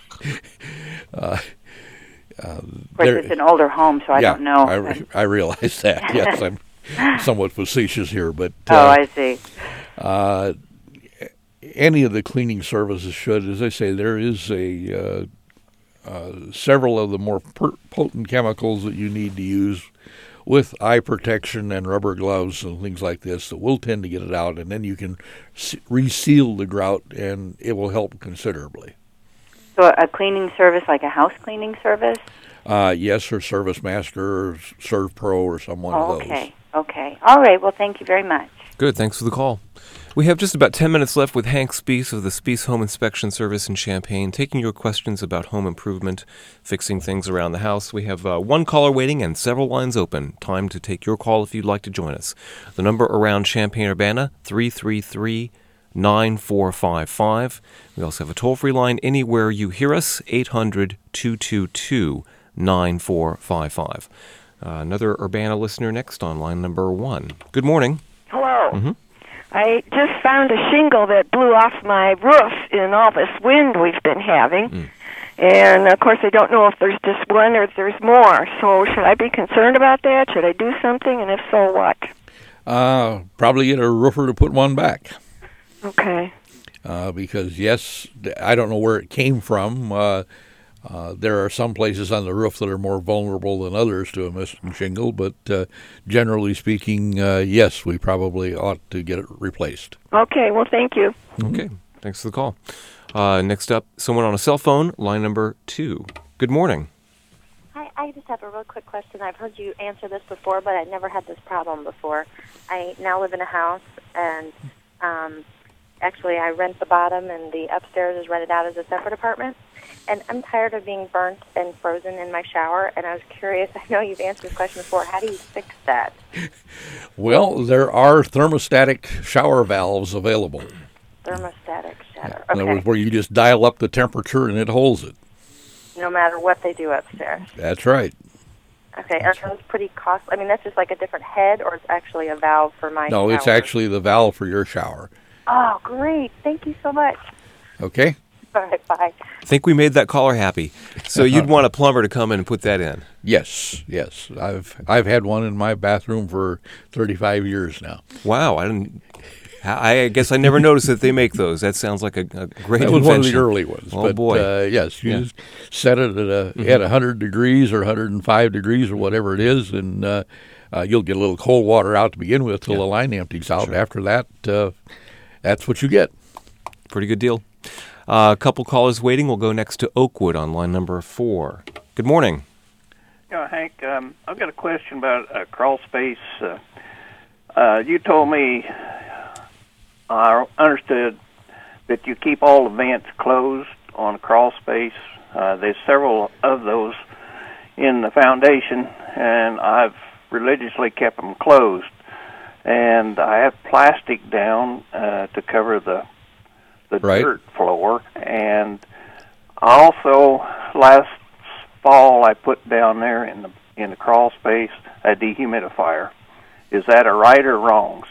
uh, uh, Of course, it's an older home, so I yeah, don't know. I, re- I realize that. Yes, I'm somewhat facetious here, but Oh, uh, I see. Uh, any of the cleaning services should. As I say, there is a uh, uh, several of the more per- potent chemicals that you need to use with eye protection and rubber gloves and things like this that will tend to get it out, and then you can se- reseal the grout, and it will help considerably. So a cleaning service, like a house cleaning service? Uh, yes, or Service Master or Serve Pro or some one Oh, of those. okay, okay. All right, well, thank you very much. Good, thanks for the call. We have just about ten minutes left with Hank Spees of the Spees Home Inspection Service in Champaign, taking your questions about home improvement, fixing things around the house. We have uh, one caller waiting and several lines open. Time to take your call if you'd like to join us. The number around Champaign-Urbana, three three three, nine four five five. We also have a toll-free line anywhere you hear us, eight hundred, two two two, nine four five five. Uh, another Urbana listener next on line number one. Good morning. Hello. Mm-hmm. I just found a shingle that blew off my roof in all this wind we've been having. Mm. And, of course, I don't know if there's just one or if there's more. So should I be concerned about that? Should I do something? And if so, what? Uh, probably get a roofer to put one back. Okay. Uh, because, yes, I don't know where it came from. Uh, uh, there are some places on the roof that are more vulnerable than others to a missing shingle, but uh, generally speaking, uh, yes, we probably ought to get it replaced. Okay, well, thank you. Okay, thanks for the call. Uh, next up, someone on a cell phone, line number two. Good morning. Hi, I just have a real quick question. I've heard you answer this before, but I've never had this problem before. I now live in a house, and um, actually I rent the bottom, and the upstairs is rented out as a separate apartment. And I'm tired of being burnt and frozen in my shower, and I was curious, I know you've answered this question before, how do you fix that? Well, there are thermostatic shower valves available. Thermostatic shower. In other Okay. words, where you just dial up the temperature and it holds it. No matter what they do upstairs. That's right. Okay, are those pretty costly? I mean, that's just like a different head, or it's actually a valve for my No, shower? it's actually the valve for your shower. Oh, great. Thank you so much. Okay? All right, bye. I think we made that caller happy. So you'd want a plumber to come in and put that in? Yes, yes. I've I've had one in my bathroom for thirty-five years now. Wow, I didn't. I guess I never noticed that they make those. That sounds like a, a great That was invention. one of the early ones. Oh but, boy! Uh, yes, you Yeah. just set it at a Mhm. at one hundred degrees or one hundred five degrees or whatever it is, and uh, uh, you'll get a little cold water out to begin with till the line empties out. Sure. After that, uh, that's what you get. Pretty good deal. Uh, a couple callers waiting. We'll go next to Oakwood on line number four. Good morning. Yeah, Hank, um, I've got a question about uh, crawl space. Uh, uh, you told me, I understood that you keep all the vents closed on crawl space. Uh, there's several of those in the foundation, and I've religiously kept them closed. And I have plastic down uh, to cover the the Right. dirt floor, and also last fall I put down there in the in the crawl space a dehumidifier. Is that a right or wrong?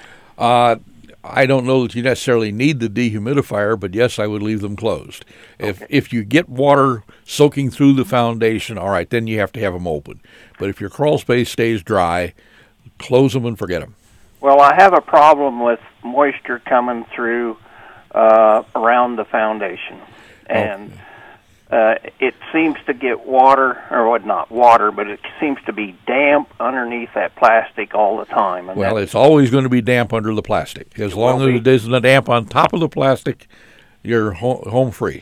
Uh, I don't know that you necessarily need the dehumidifier, but yes, I would leave them closed. If if you get water soaking through the foundation, all right, then you have to have them open. But if your crawl space stays dry, close them and forget them. Well, I have a problem with moisture coming through uh, around the foundation, and uh, it seems to get water, or what, not water, but it seems to be damp underneath that plastic all the time. And Well, that, it's always going to be damp under the plastic. As long as it isn't damp on top of the plastic, you're ho- home free.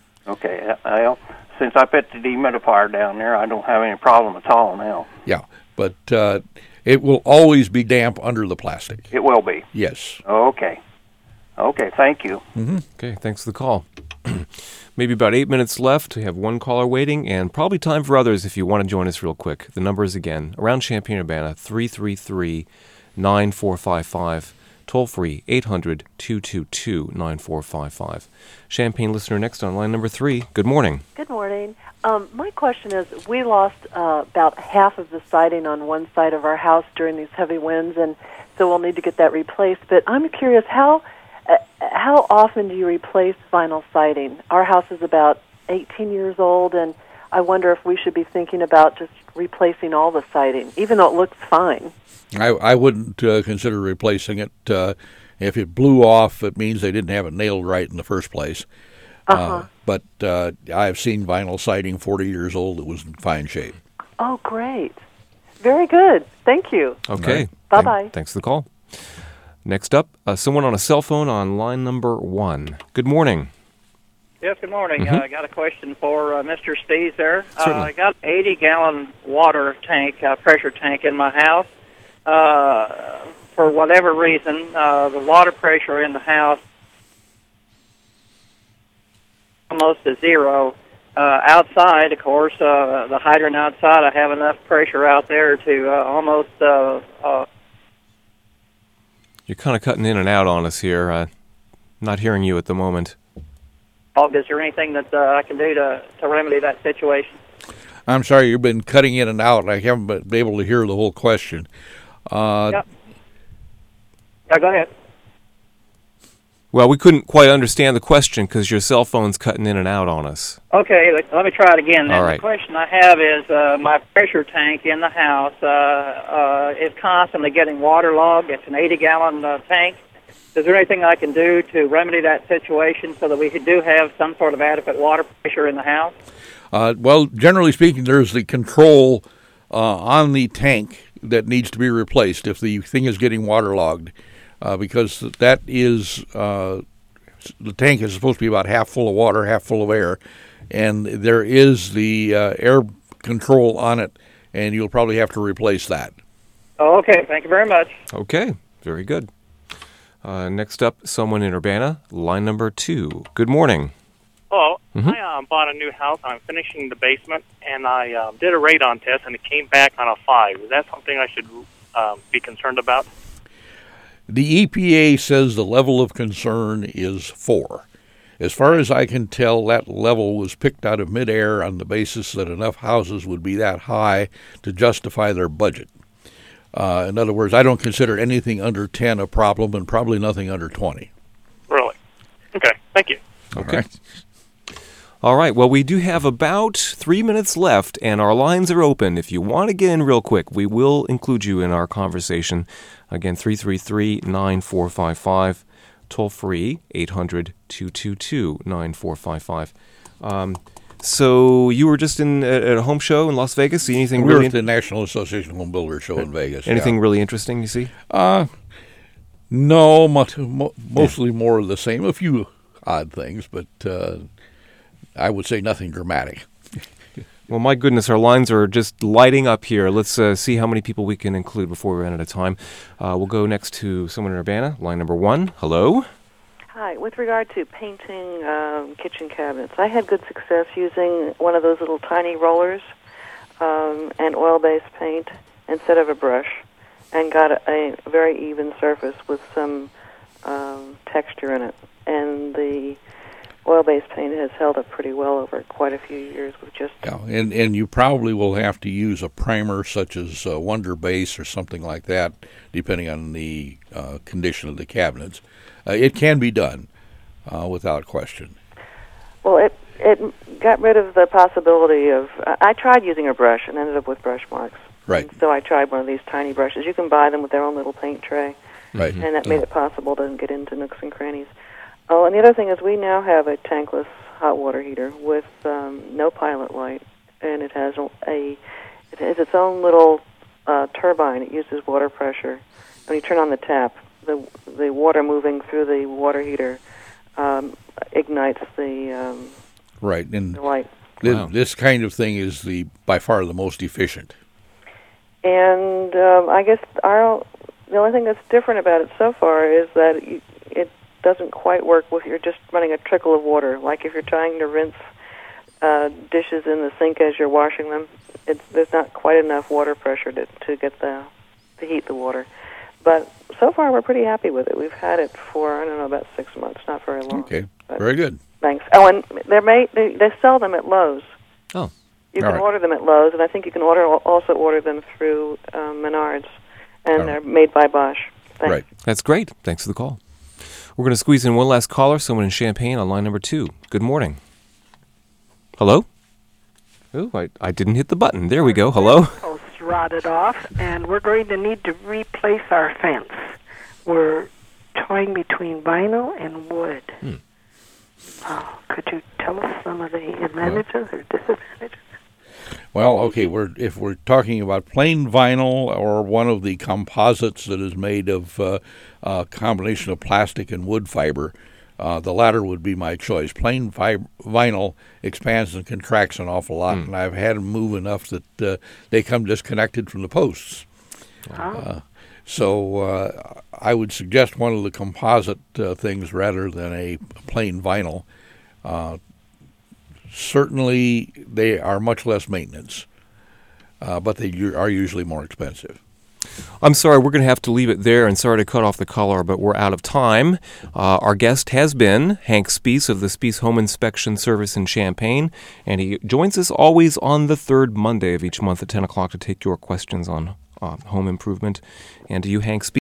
okay, well, since I put the dehumidifier down there, I don't have any problem at all now. Yeah, but uh, it will always be damp under the plastic. It will be. Yes. Okay. Okay, thank you. Mm-hmm. Okay, thanks for the call. Maybe about eight minutes left. We have one caller waiting, and probably time for others if you want to join us real quick. The number is again, around Champaign-Urbana, three three three, nine four five five. Toll free, eight hundred, two two two, nine four five five. Champaign listener next on line number three. Good morning. Good morning. Um, my question is, we lost uh, about half of the siding on one side of our house during these heavy winds, and so we'll need to get that replaced. But I'm curious, how uh, how often do you replace vinyl siding? Our house is about eighteen years old, and I wonder if we should be thinking about just replacing all the siding, even though it looks fine. I, I wouldn't uh, consider replacing it. Uh, if it blew off, it means they didn't have it nailed right in the first place. Uh-huh. Uh, but uh, I've seen vinyl siding forty years old that was in fine shape. Oh, great. Very good. Thank you. Okay. Bye-bye. Thank- thanks for the call. Next up, uh, someone on a cell phone on line number one. Good morning. Yes, good morning. Mhm. Uh, I got a question for uh, Mister Steves there. Uh, Certainly. I got an eighty-gallon water tank, uh, pressure tank in my house. Uh, for whatever reason, uh, the water pressure in the house almost to zero. Uh, outside, of course, uh, the hydrant outside, I have enough pressure out there to uh, almost... Uh, uh, You're kind of cutting in and out on us here. Uh, not hearing you at the moment. is there anything that uh, I can do to, to remedy that situation? I'm sorry, you've been cutting in and out. I haven't been able to hear the whole question. Uh, Yep. Yeah, go ahead. Well, we couldn't quite understand the question because your cell phone's cutting in and out on us. Okay, let, let me try it again. Then. All right. The question I have is uh, my pressure tank in the house uh, uh, is constantly getting waterlogged. It's an eighty-gallon uh, tank. Is there anything I can do to remedy that situation so that we do have some sort of adequate water pressure in the house? Uh, well, generally speaking, there's the control uh, on the tank that needs to be replaced if the thing is getting waterlogged, uh, because that is uh, the tank is supposed to be about half full of water, half full of air, and there is the uh, air control on it, and you'll probably have to replace that. Oh, okay, thank you very much. Okay, very good. Uh, next up, someone in Urbana, line number two. Good morning. Hello. Mhm. I um, bought a new house. I'm finishing the basement, and I um, did a radon test, and it came back on a five. Is that something I should um, be concerned about? The E P A says the level of concern is four. As far as I can tell, that level was picked out of midair on the basis that enough houses would be that high to justify their budget. Uh, in other words, I don't consider anything under ten a problem and probably nothing under twenty. Really? Okay, thank you. Okay. All right. Well, we do have about three minutes left, and our lines are open. If you want to get in real quick, we will include you in our conversation. Again, three three three, nine four five five, toll free, eight hundred, two two two, nine four five five. Um, so you were just in at a home show in Las Vegas. See anything we really were at the National Association of Home Builders show in Vegas. Anything yeah. really interesting you see? Uh, no, much, mo- mostly yeah. more of the same. A few odd things, but uh, I would say nothing dramatic. Well, my goodness, our lines are just lighting up here. Let's uh, see how many people we can include before we run out of time. Uh, we'll go next to someone in Urbana, line number one. Hello? Hi. With regard to painting um, kitchen cabinets, I had good success using one of those little tiny rollers um, and oil-based paint instead of a brush, and got a, a very even surface with some um, texture in it. And the oil-based paint has held up pretty well over quite a few years with just... Yeah, and, and you probably will have to use a primer such as uh, Wonder Base or something like that, depending on the uh, condition of the cabinets. Uh, it can be done uh, without question. Well, it it got rid of the possibility of... I, I tried using a brush and ended up with brush marks. Right. And so I tried one of these tiny brushes. You can buy them with their own little paint tray. Right. And that made it possible to get into nooks and crannies. Oh, and the other thing is we now have a tankless hot water heater with um, no pilot light, and it has a it has its own little uh, turbine. It uses water pressure. When you turn on the tap, the the water moving through the water heater um, ignites the um, right and the light. This, Wow. this kind of thing is the by far the most efficient. And um, I guess our the only thing that's different about it so far is that you, it doesn't quite work if you're just running a trickle of water. Like if you're trying to rinse uh, dishes in the sink as you're washing them, it's, there's not quite enough water pressure to, to get the to heat the water. But so far, we're pretty happy with it. We've had it for I don't know about six months, not very long. Okay, but very good. Thanks. Oh, and they're made, they they sell them at Lowe's. Oh, you all can right. order them at Lowe's, and I think you can order also order them through um, Menards, and All they're made by Bosch. Thanks. Right. That's great. Thanks for the call. We're going to squeeze in one last caller, someone in Champaign on line number two. Good morning. Hello? Oh, I, I didn't hit the button. There we go. Hello? Posts rotted off, and we're going to need to replace our fence. We're toying between vinyl and wood. Hmm. Oh, could you tell us some of the advantages or disadvantages? Well, okay, we're if we're talking about plain vinyl or one of the composites that is made of uh, a combination of plastic and wood fiber, uh, the latter would be my choice. Plain vi- vinyl expands and contracts an awful lot, Mm. and I've had them move enough that uh, they come disconnected from the posts. Oh. Uh, so uh, I would suggest one of the composite uh, things rather than a plain vinyl. Uh, certainly, they are much less maintenance, uh, but they u- are usually more expensive. I'm sorry, we're going to have to leave it there, and sorry to cut off the caller, but we're out of time. Uh, our guest has been Hank Speece of the Speece Home Inspection Service in Champaign, and he joins us always on the third Monday of each month at ten o'clock to take your questions on uh, home improvement. And to you, Hank Speece,